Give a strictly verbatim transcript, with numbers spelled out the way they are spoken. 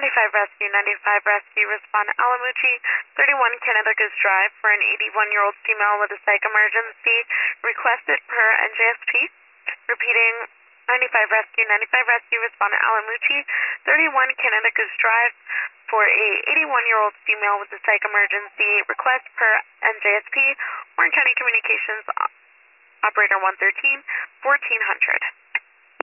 ninety-five Rescue, ninety-five Rescue, respond to Alamucci, thirty-one Canada Goose Drive for an eighty-one-year-old female with a psych emergency requested per N J S P. Repeating, ninety-five Rescue, ninety-five Rescue, respond to Alamucci, thirty-one Canada Goose Drive for a eighty-one-year-old female with a psych emergency request per N J S P. Orange County Communications Operator one thirteen, fourteen hundred.